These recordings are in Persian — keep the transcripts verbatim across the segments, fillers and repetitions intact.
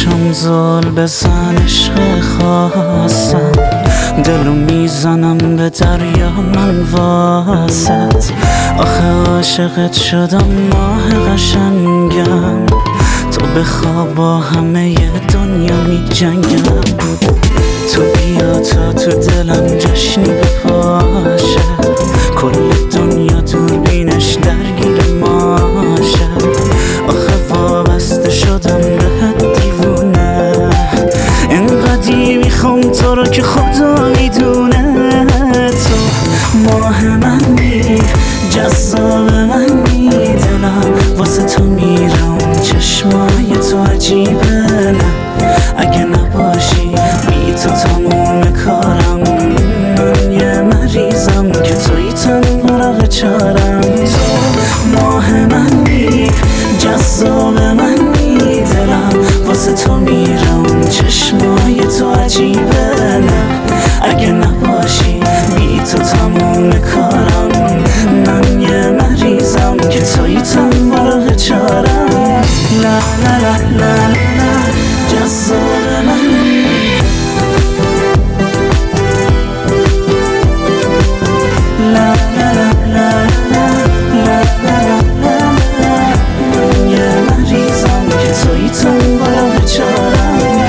چشم زل بزن عشق خواستم، دلو میزنم به دریا من واسط. آخه عاشقت شدم ماه قشنگم، تو بخواب با همه دنیا می جنگم. تو بیا تا تو دلم جشنی بپاشه، کل دنیا دوربینش درگیر ماشه. آخه وابسته شدم بهت دیوونه، اینقدی میخوام تو رو که خدا میدونه. تو ماه منی، جذاب منی، دلم واسه تو میرم، چشمای تو عجیبه. نه اگه نباشی بی تو تموم کارم، من یه مریضم که توی تن چارم. تو ماه منی، جذاب منی، دلم واسه تو میرم، چشمای تو عجیبه. نه اگه نباشی بی تو تموم کارم، من یه مریضم که توی تن برق چارم. لا لا لا لا لا، جذاب منی. لا لا لا لا لا لا لا لا لا، من یه مریضم که توی تن برق چارم.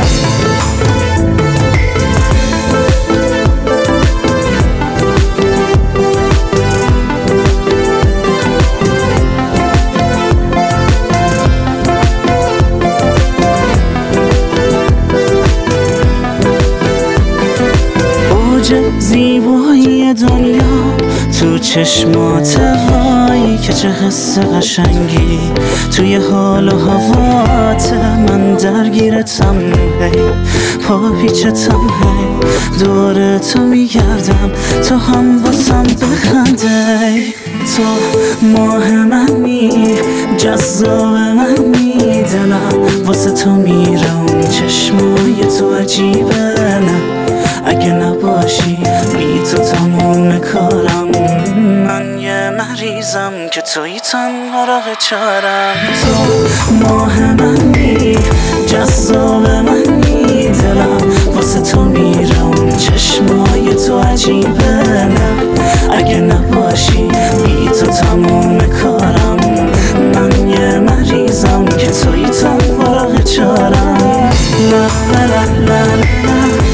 زیبایی دنیا تو چشمات، وای که چه حس قشنگی توی حال و هوات. من درگیرتم هی، پا پیچتم هی، دور تو میگردم تو هم واسم بخنده. تو ماه منی، جذاب منی، دلم واسه تو میرم، چشمای تو عجیبه. نه اگه نباشی بی تو تموم کارم، من یه مریضم که توی تن ورق چارم. تو ماه منی، جذاب منی، دلم واسه تو میرم، چشمای تو عجیبه. نه اگه نباشی بی تو تموم کارم، من یه مریضم که توی تن ورق چارم. لا لا لا لا لا